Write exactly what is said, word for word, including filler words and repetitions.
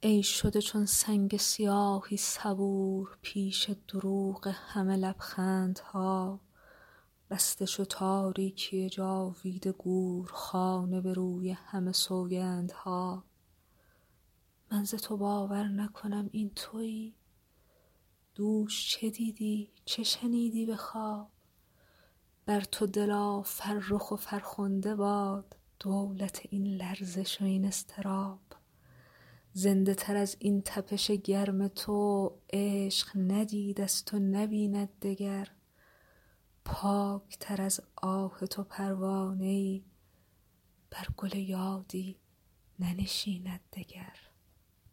ای شده چون سنگ سیاهی صبور پیش دروغ همه لبخندها. بسته شد تاریکی جاوید گور خانه به روی همه سوگندها. من ز تو باور نکنم این تویی؟ دوش چه دیدی چه شنیدی به خواب؟ بر تو دلا فرخ و فرخنده باد دولت این لرزش و این اضطراب. زنده تر از این تپش گرم تو عشق ندید است و نبیند دگر. پاک تر از آه تو پروانه‌ای بر گل یادی ننشیند دگر.